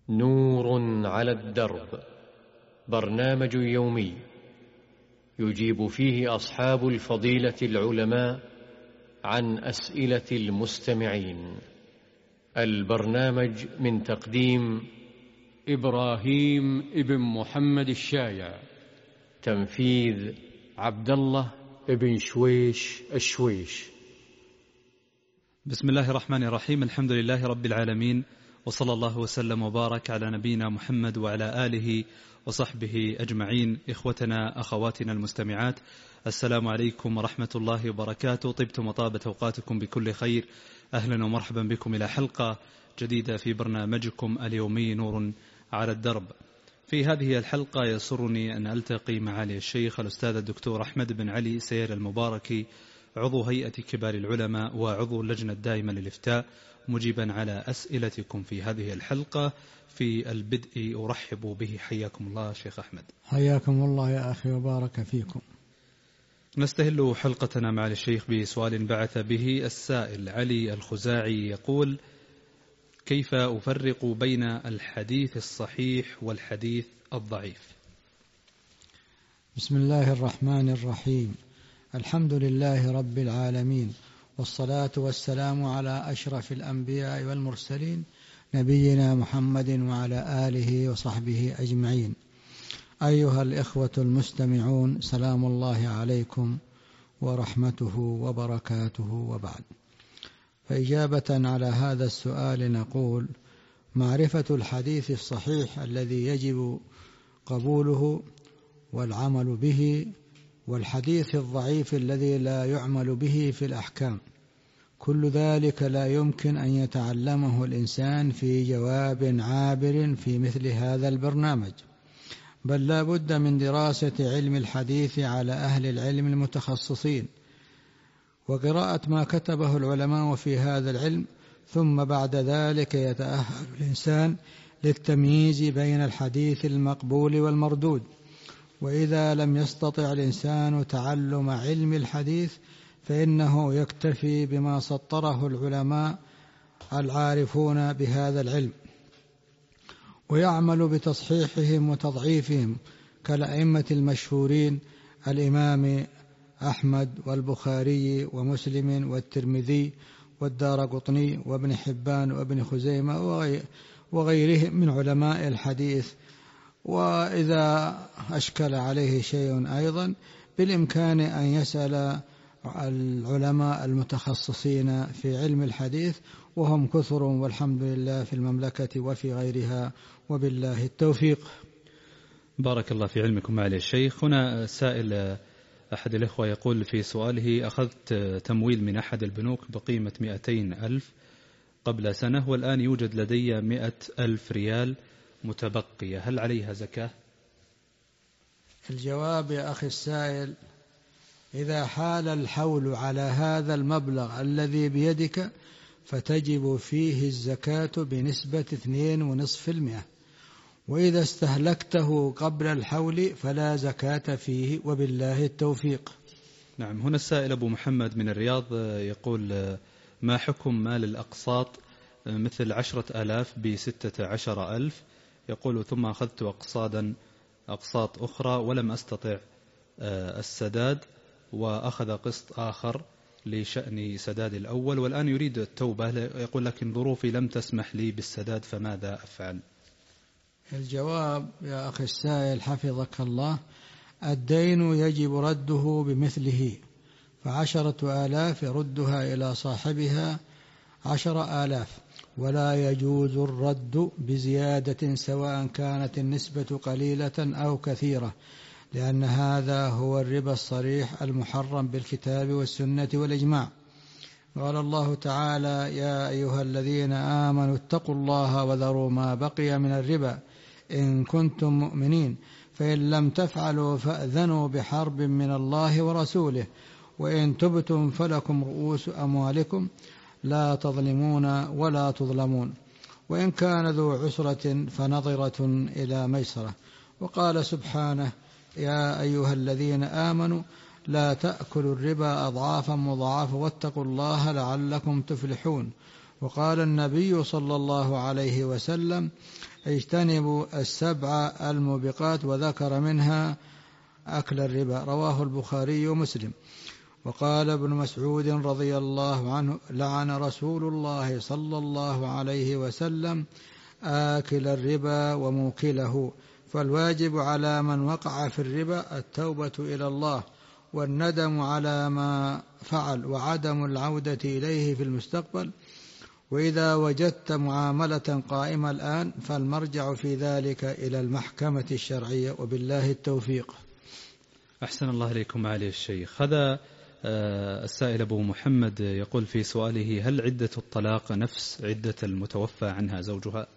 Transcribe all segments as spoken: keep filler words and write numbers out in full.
نور على الدرب، برنامج يومي يجيب فيه أصحاب الفضيلة العلماء عن أسئلة المستمعين. البرنامج من تقديم إبراهيم ابن محمد الشايع، تنفيذ عبد الله ابن شويش الشويش. بسم الله الرحمن الرحيم. الحمد لله رب العالمين، وصلى الله وسلم وبارك على نبينا محمد وعلى آله وصحبه أجمعين. إخوتنا أخواتنا المستمعات، السلام عليكم ورحمة الله وبركاته. طبتم وطابت أوقاتكم بكل خير. أهلا ومرحبا بكم إلى حلقة جديدة في برنامجكم اليومي نور على الدرب. في هذه الحلقة يسرني أن ألتقي معالي الشيخ الأستاذ الدكتور أحمد بن علي سير المباركي، عضو هيئة كبار العلماء وعضو اللجنة الدائمة للإفتاء، مجيبا على أسئلتكم في هذه الحلقة. في البدء أرحب به. حياكم الله شيخ أحمد. حياكم الله يا أخي وبارك فيكم. نستهل حلقتنا مع الشيخ بسؤال بعث به السائل علي الخزاعي، يقول: كيف أفرق بين الحديث الصحيح والحديث الضعيف؟ بسم الله الرحمن الرحيم. الحمد لله رب العالمين، والصلاة والسلام على أشرف الأنبياء والمرسلين، نبينا محمد وعلى آله وصحبه أجمعين. أيها الإخوة المستمعون، سلام الله عليكم ورحمته وبركاته، وبعد. فإجابة على هذا السؤال نقول: معرفة الحديث الصحيح الذي يجب قبوله والعمل به، والحديث الضعيف الذي لا يعمل به في الأحكام، كل ذلك لا يمكن أن يتعلمه الإنسان في جواب عابر في مثل هذا البرنامج، بل لا بد من دراسة علم الحديث على أهل العلم المتخصصين، وقراءة ما كتبه العلماء في هذا العلم، ثم بعد ذلك يتأهل الإنسان للتمييز بين الحديث المقبول والمردود. وإذا لم يستطع الإنسان تعلم علم الحديث فإنه يكتفي بما سطره العلماء العارفون بهذا العلم، ويعمل بتصحيحهم وتضعيفهم كالأئمة المشهورين: الإمام أحمد والبخاري ومسلم والترمذي والدارقطني وابن حبان وابن خزيمة وغيرهم من علماء الحديث. وإذا أشكل عليه شيء أيضا بالإمكان أن يسأل العلماء المتخصصين في علم الحديث، وهم كثر والحمد لله في المملكة وفي غيرها، وبالله التوفيق. بارك الله في علمكم معالي الشيخ. هنا سائل أحد الإخوة يقول في سؤاله: أخذت تمويل من أحد البنوك بقيمة مئتين ألف قبل سنة، والآن يوجد لدي مئة ألف ريال متبقية، هل عليها زكاة؟ الجواب يا أخي السائل: إذا حال الحول على هذا المبلغ الذي بيدك فتجب فيه الزكاة بنسبة اثنين ونصف المئة، وإذا استهلكته قبل الحول فلا زكاة فيه، وبالله التوفيق. نعم. هنا السائل أبو محمد من الرياض يقول: ما حكم مال الأقساط مثل عشرة آلاف بستة عشر ألف؟ يقول: ثم أخذت أقساطا أقساط أخرى ولم أستطع السداد، وأخذ قسط آخر لشأن سداد الأول، والآن يريد التوبة، يقول: لكن ظروفي لم تسمح لي بالسداد، فماذا أفعل؟ الجواب يا أخي السائل حفظك الله: الدين يجب رده بمثله، فعشرة آلاف يردها إلى صاحبها عشر آلاف، ولا يجوز الرد بزيادة سواء كانت النسبة قليلة أو كثيرة، لأن هذا هو الربا الصريح المحرم بالكتاب والسنة والإجماع. قال الله تعالى: يا أيها الذين آمنوا اتقوا الله وذروا ما بقي من الربا إن كنتم مؤمنين، فإن لم تفعلوا فأذنوا بحرب من الله ورسوله، وإن تبتم فلكم رؤوس أموالكم لا تظلمون ولا تظلمون، وإن كان ذو عسرة فنظرة إلى ميسرة. وقال سبحانه: يا أيها الذين آمنوا لا تأكلوا الربا أضعافا مضاعفة واتقوا الله لعلكم تفلحون. وقال النبي صلى الله عليه وسلم: اجتنبوا السبع الموبقات، وذكر منها أكل الربا، رواه البخاري ومسلم. وقال ابن مسعود رضي الله عنه: لعن رسول الله صلى الله عليه وسلم آكل الربا وموكله. فالواجب على من وقع في الربا التوبة إلى الله والندم على ما فعل وعدم العودة إليه في المستقبل. وإذا وجدت معاملة قائمة الآن فالمرجع في ذلك إلى المحكمة الشرعية، وبالله التوفيق. أحسن الله إليكم معالي الشيخ. هذا السائل أبو محمد يقول في سؤاله: هل عدة الطلاق نفس عدة المتوفى عنها زوجها؟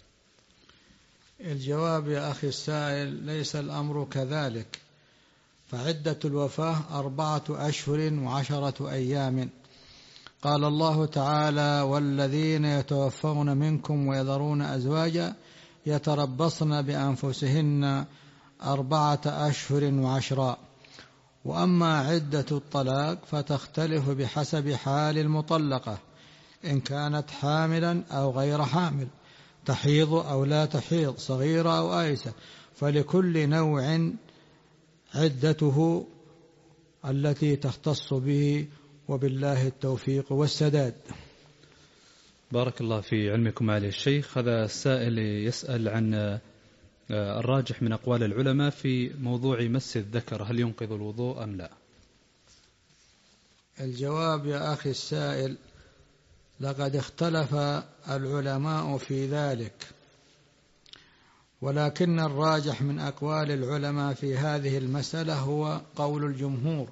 الجواب يا أخي السائل: ليس الأمر كذلك، فعدة الوفاة أربعة أشهر وعشرة أيام. قال الله تعالى: والذين يتوفون منكم ويذرون أزواجا يتربصن بأنفسهن أربعة أشهر وعشرا. وأما عدة الطلاق فتختلف بحسب حال المطلقة، إن كانت حاملا أو غير حامل، تحيض أو لا تحيض، صغيرة أو آيسة، فلكل نوع عدته التي تختص به، وبالله التوفيق والسداد. بارك الله في علمكم معالي الشيخ. هذا السائل يسأل عن الراجح من أقوال العلماء في موضوع مس الذكر، هل ينقض الوضوء أم لا؟ الجواب يا أخي السائل: لقد اختلف العلماء في ذلك، ولكن الراجح من أقوال العلماء في هذه المسألة هو قول الجمهور،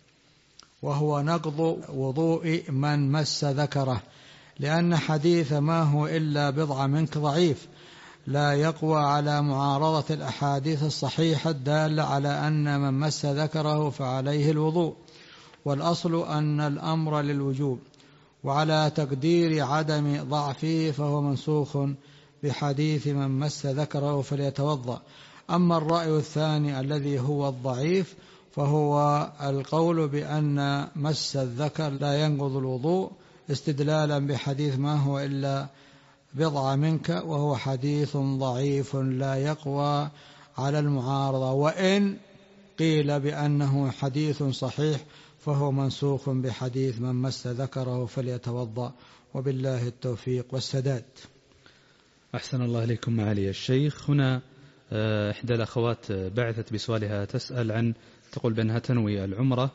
وهو نقض وضوء من مس ذكره، لأن حديث ما هو إلا بضع منك ضعيف، لا يقوى على معارضة الأحاديث الصحيحة الدالة على أن من مس ذكره فعليه الوضوء، والأصل أن الأمر للوجوب، وعلى تقدير عدم ضعفه فهو منسوخ بحديث من مس ذكره فليتوضأ. أما الرأي الثاني الذي هو الضعيف فهو القول بأن مس الذكر لا ينقض الوضوء، استدلالا بحديث ما هو إلا بضع منك، وهو حديث ضعيف لا يقوى على المعارضة، وإن قيل بأنه حديث صحيح فهو منسوخ بحديث من مس ذكره فليتوضأ، وبالله التوفيق والسداد. أحسن الله إليكم معالي الشيخ. هنا إحدى الأخوات بعثت بسؤالها تسأل عن، تقول بأنها تنوي العمرة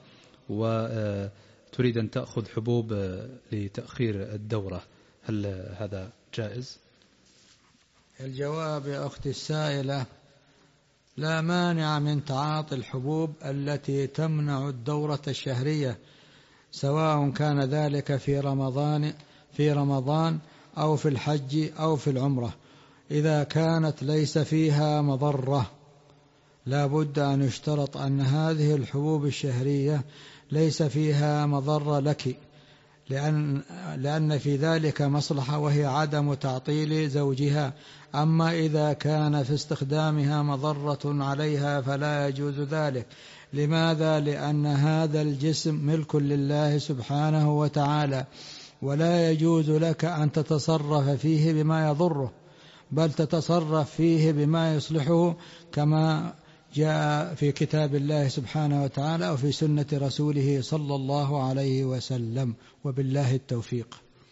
وتريد أن تأخذ حبوب لتأخير الدورة، هل هذا جائز؟ الجواب يا أختي السائلة: لا مانع من تعاطي الحبوب التي تمنع الدورة الشهرية، سواء كان ذلك في رمضان في رمضان أو في الحج أو في العمرة، إذا كانت ليس فيها مضرة. لا بد أن يشترط أن هذه الحبوب الشهرية ليس فيها مضرة لك، لأن, لأن في ذلك مصلحة وهي عدم تعطيل زوجها. أما إذا كان في استخدامها مضرة عليها فلا يجوز ذلك. لماذا؟ لأن هذا الجسم ملك لله سبحانه وتعالى، ولا يجوز لك أن تتصرف فيه بما يضره، بل تتصرف فيه بما يصلحه، كما جاء في كتاب الله سبحانه وتعالى وفي سنة رسوله صلى الله عليه وسلم، وبالله التوفيق.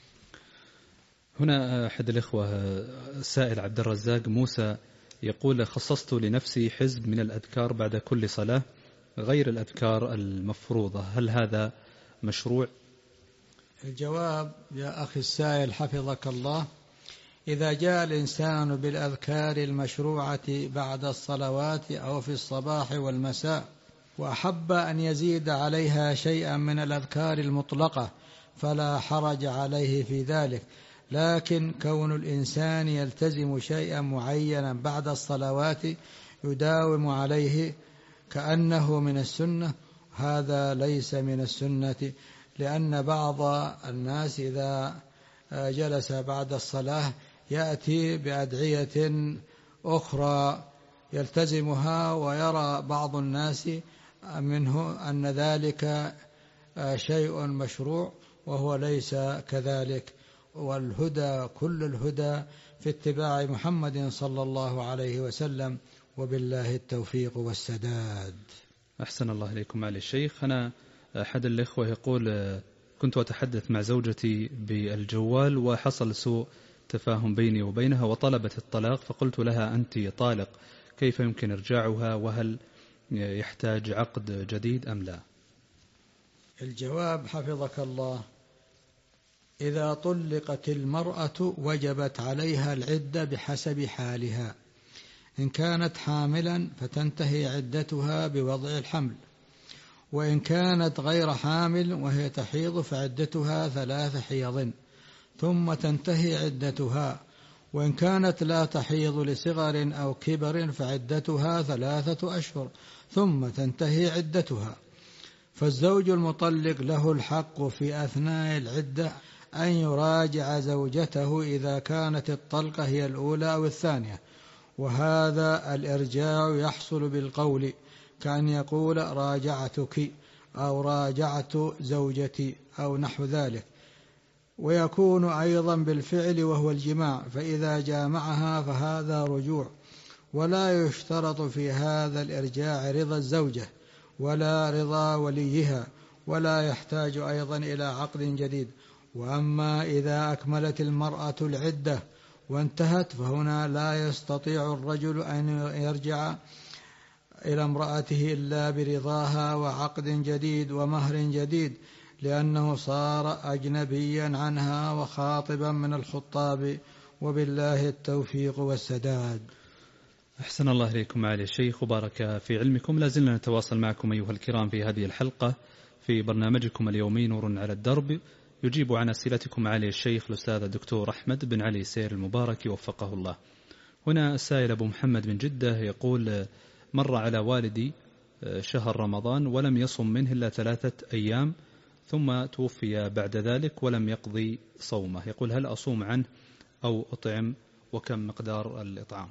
هنا أحد الإخوة السائل عبد الرزاق موسى يقول: خصصت لنفسي حزب من الأذكار بعد كل صلاة غير الأذكار المفروضة، هل هذا مشروع؟ الجواب يا أخي السائل حفظك الله: إذا جاء الإنسان بالأذكار المشروعة بعد الصلوات أو في الصباح والمساء وأحب أن يزيد عليها شيئا من الأذكار المطلقة فلا حرج عليه في ذلك، لكن كون الإنسان يلتزم شيئا معينا بعد الصلوات يداوم عليه كأنه من السنة، هذا ليس من السنة، لأن بعض الناس إذا جلس بعد الصلاة يأتي بأدعية أخرى يلتزمها، ويرى بعض الناس منه أن ذلك شيء مشروع وهو ليس كذلك، والهدى كل الهدى في اتباع محمد صلى الله عليه وسلم، وبالله التوفيق والسداد. أحسن الله إليكم معالي الشيخ. أنا أحد الإخوة يقول كنت أتحدث مع زوجتي بالجوال وحصل سوء تفاهم بيني وبينها وطلبت الطلاق، فقلت لها أنت طالق، كيف يمكن إرجاعها وهل يحتاج عقد جديد أم لا؟ الجواب حفظك الله: إذا طلقت المرأة وجبت عليها العدة بحسب حالها. إن كانت حاملا فتنتهي عدتها بوضع الحمل، وإن كانت غير حامل وهي تحيض فعدتها ثلاث حيض ثم تنتهي عدتها، وإن كانت لا تحيض لصغر أو كبر فعدتها ثلاثة أشهر ثم تنتهي عدتها. فالزوج المطلق له الحق في أثناء العدة أن يراجع زوجته إذا كانت الطلقة هي الأولى أو الثانية، وهذا الإرجاع يحصل بالقول، كأن يقول راجعتك أو راجعت زوجتي أو نحو ذلك، ويكون أيضا بالفعل وهو الجماع، فإذا جامعها فهذا رجوع، ولا يشترط في هذا الإرجاع رضا الزوجة ولا رضا وليها، ولا يحتاج أيضا إلى عقد جديد. وأما إذا أكملت المرأة العدة وانتهت فهنا لا يستطيع الرجل أن يرجع إلى امرأته إلا برضاها وعقد جديد ومهر جديد، لأنه صار أجنبيا عنها وخاطبا من الخطاب، وبالله التوفيق والسداد. أحسن الله إليكم معالي الشيخ وبارك في علمكم. لازلنا نتواصل معكم أيها الكرام في هذه الحلقة في برنامجكم اليومي نور على الدرب، يجيب عن أسئلتكم معالي الشيخ الأستاذ الدكتور أحمد بن علي سير المبارك وفقه الله. هنا السائل أبو محمد من جدة يقول: مر على والدي شهر رمضان ولم يصم منه إلا ثلاثة أيام ثم توفي بعد ذلك ولم يقضي صومه، يقول هل أصوم عنه أو أطعم وكم مقدار الإطعام؟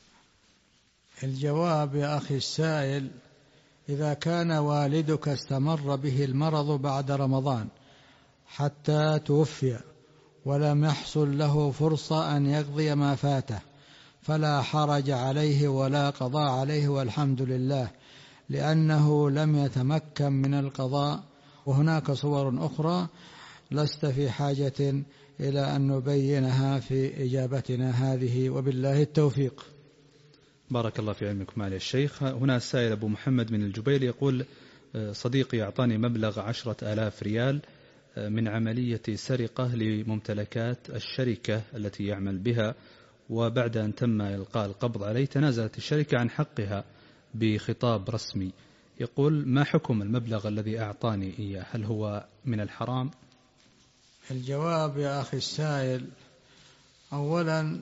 الجواب يا أخي السائل: إذا كان والدك استمر به المرض بعد رمضان حتى توفي ولم يحصل له فرصة أن يقضي ما فاته فلا حرج عليه ولا قضاء عليه، والحمد لله، لأنه لم يتمكن من القضاء. وهناك صور أخرى لست في حاجة إلى أن نبينها في إجابتنا هذه، وبالله التوفيق. بارك الله في علمكم معالي الشيخ. هنا السائل أبو محمد من الجبيل يقول: صديقي أعطاني مبلغ عشرة آلاف ريال من عملية سرقة لممتلكات الشركة التي يعمل بها، وبعد أن تم إلقاء القبض عليه تنازلت الشركة عن حقها بخطاب رسمي. يقول: ما حكم المبلغ الذي أعطاني إياه؟ هل هو من الحرام؟ الجواب يا أخي السائل: أولا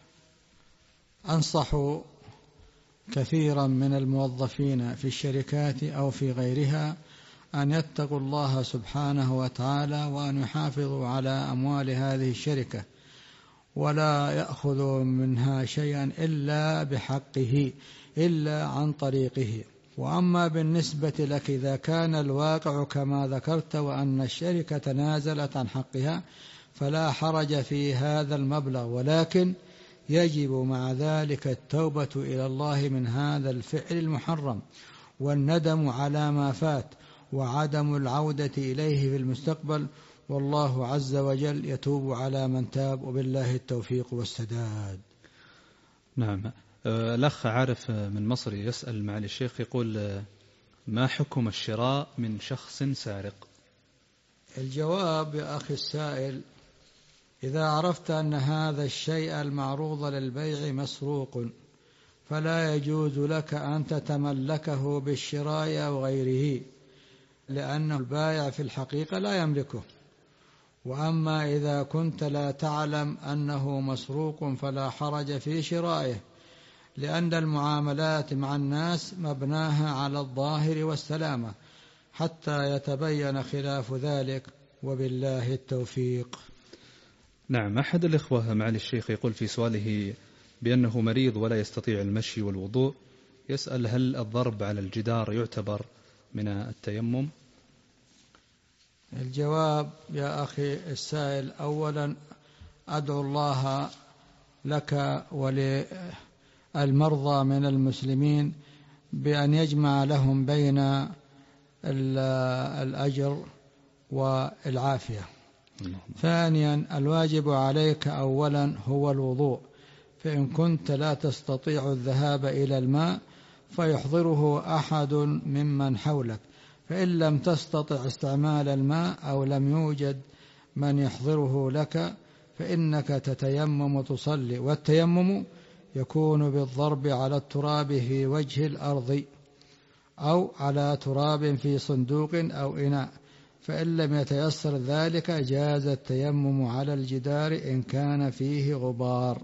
أنصح كثيرا من الموظفين في الشركات أو في غيرها أن يتقوا الله سبحانه وتعالى وأن يحافظوا على أموال هذه الشركة ولا يأخذوا منها شيئا إلا بحقه إلا عن طريقه. وأما بالنسبة لك إذا كان الواقع كما ذكرت وأن الشركة تنازلت عن حقها فلا حرج في هذا المبلغ، ولكن يجب مع ذلك التوبة إلى الله من هذا الفعل المحرم والندم على ما فات وعدم العودة إليه في المستقبل، والله عز وجل يتوب على من تاب، وبالله التوفيق والسداد. نعم. الأخ عارف من مصر يسأل معالي الشيخ يقول: ما حكم الشراء من شخص سارق؟ الجواب يا أخي السائل: إذا عرفت أن هذا الشيء المعروض للبيع مسروق فلا يجوز لك أن تتملكه بالشراء أو غيره، لأن البائع في الحقيقة لا يملكه. وأما إذا كنت لا تعلم أنه مسروق فلا حرج في شرائه، لأن المعاملات مع الناس مبناها على الظاهر والسلامة حتى يتبين خلاف ذلك، وبالله التوفيق. نعم. أحد الإخوة معالي الشيخ يقول في سؤاله بأنه مريض ولا يستطيع المشي والوضوء، يسأل: هل الضرب على الجدار يعتبر من التيمم؟ الجواب يا أخي السائل: أولا أدعو الله لك وللمرضى من المسلمين بأن يجمع لهم بين الأجر والعافية. ثانيا الواجب عليك أولا هو الوضوء، فإن كنت لا تستطيع الذهاب إلى الماء فيحضره أحد ممن حولك، فإن لم تستطع استعمال الماء أو لم يوجد من يحضره لك فإنك تتيمم وتصلي، والتيمم يكون بالضرب على التراب في وجه الأرض أو على تراب في صندوق أو إناء، فإن لم يتيسر ذلك جاز التيمم على الجدار إن كان فيه غبار.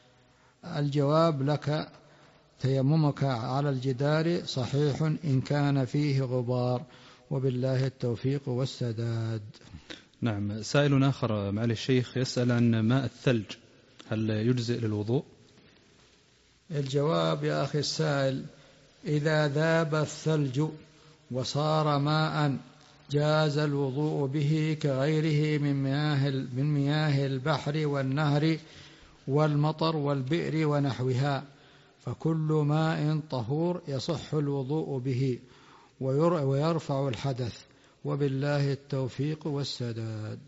الجواب لك تيممك على الجدار صحيح إن كان فيه غبار، وبالله التوفيق والسداد. نعم. سائل آخر معالي الشيخ يسأل عن ماء الثلج، هل يجزئ للوضوء؟ الجواب يا أخي السائل، إذا ذاب الثلج وصار ماء جاز الوضوء به كغيره من مياه من مياه البحر والنهر والمطر والبئر ونحوها، فكل ماء طهور يصح الوضوء به ويرفع الحدث، وبالله التوفيق والسداد.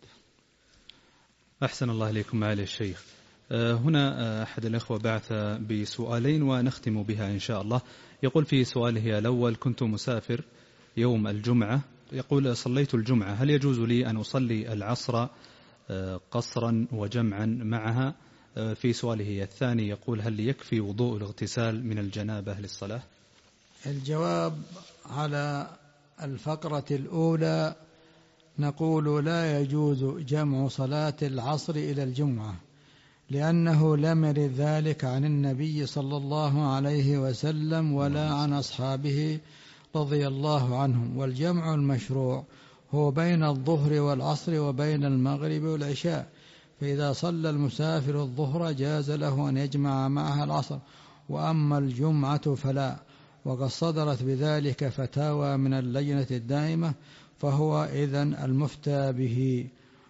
أحسن الله إليكم معالي الشيخ. هنا أحد الأخوة بعث بسؤالين ونختم بها إن شاء الله. يقول في سؤاله الأول: كنت مسافر يوم الجمعة، يقول صليت الجمعة، هل يجوز لي أن أصلي العصر قصرا وجمعا معها؟ في سؤاله الثاني يقول: هل يكفي وضوء الاغتسال من الجنابة للصلاة؟ الجواب على الفقرة الأولى نقول لا يجوز جمع صلاة العصر إلى الجمعة، لأنه لم يرد ذلك عن النبي صلى الله عليه وسلم ولا عن أصحابه رضي الله عنهم، والجمع المشروع هو بين الظهر والعصر وبين المغرب والعشاء، فإذا صلى المسافر الظهر جاز له أن يجمع معها العصر، وأما الجمعة فلا، وقد صدرت بذلك فتاوى من اللجنة الدائمة، فهو إذن المفتى به،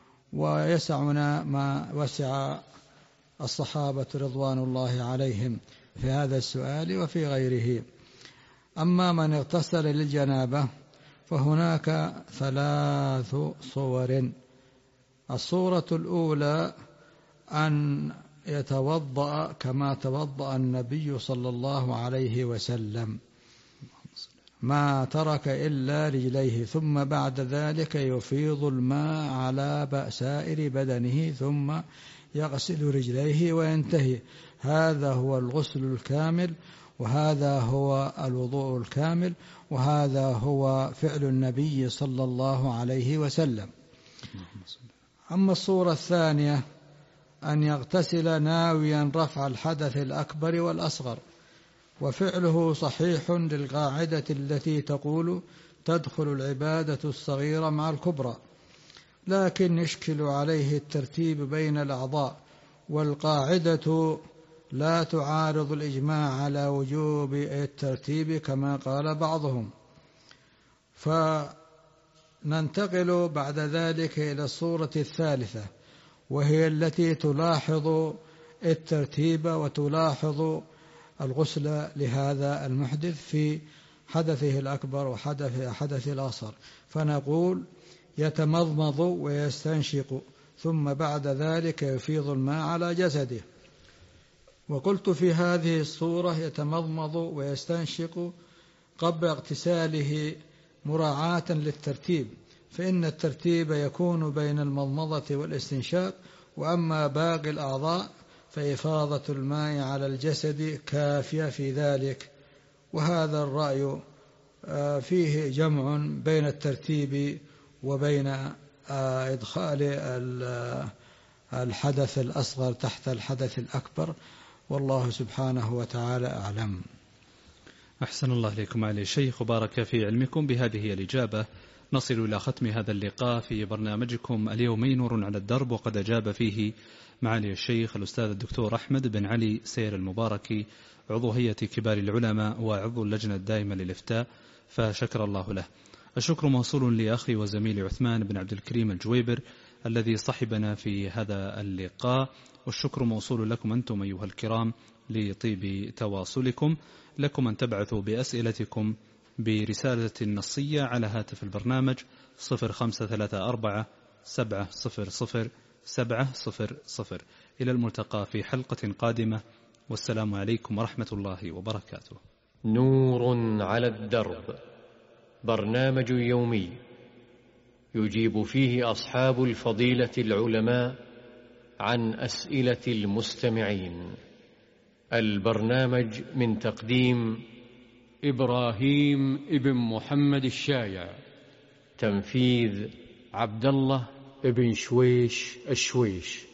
ويسعنا ما وسع الصحابة رضوان الله عليهم في هذا السؤال وفي غيره. أما من اغتسل للجنابة فهناك ثلاث صور. الصورة الأولى أن يتوضأ كما توضأ النبي صلى الله عليه وسلم، ما ترك إلا رجليه، ثم بعد ذلك يفيض الماء على سائر بدنه ثم يغسل رجليه وينتهي. هذا هو الغسل الكامل، وهذا هو الوضوء الكامل، وهذا هو فعل النبي صلى الله عليه وسلم. أما الصورة الثانية أن يغتسل ناويا رفع الحدث الأكبر والأصغر، وفعله صحيح للقاعدة التي تقول تدخل العبادة الصغيرة مع الكبرى، لكن يشكل عليه الترتيب بين الأعضاء، والقاعدة لا تعارض الإجماع على وجوب الترتيب كما قال بعضهم. فننتقل بعد ذلك إلى الصورة الثالثة، وهي التي تلاحظ الترتيب وتلاحظ الغسل لهذا المحدث في حدثه الأكبر وحدث حدث الأصغر، فنقول يتمضمض ويستنشق، ثم بعد ذلك يفيض الماء على جسده. وقلت في هذه الصورة يتمضمض ويستنشق قبل اغتساله مراعاة للترتيب، فإن الترتيب يكون بين المضمضة والاستنشاق، وأما باقي الأعضاء فإفاضة الماء على الجسد كافية في ذلك. وهذا الرأي فيه جمع بين الترتيب وبين إدخال الحدث الأصغر تحت الحدث الأكبر، والله سبحانه وتعالى أعلم. أحسن الله إليكم معالي الشيخ وبارك في علمكم. بهذه الإجابة نصل إلى ختم هذا اللقاء في برنامجكم اليومي نور على الدرب، وقد أجاب فيه معالي الشيخ الأستاذ الدكتور أحمد بن علي سير المباركي، عضو هيئة كبار العلماء وعضو اللجنة الدائمة للإفتاء، فشكر الله له. الشكر موصول لأخي وزميلي عثمان بن عبد الكريم الجويبر الذي صحبنا في هذا اللقاء، والشكر موصول لكم أنتم أيها الكرام لطيب تواصلكم. لكم أن تبعثوا بأسئلتكم برسالة نصية على هاتف البرنامج صفر خمسة ثلاثة أربعة سبعة صفر صفر سبعة صفر صفر. إلى الملتقى في حلقة قادمة، والسلام عليكم ورحمة الله وبركاته. نور على الدرب، برنامج يومي يجيب فيه أصحاب الفضيلة العلماء عن أسئلة المستمعين. البرنامج من تقديم إبراهيم ابن محمد الشايع، تنفيذ عبد الله ابن شويش الشويش.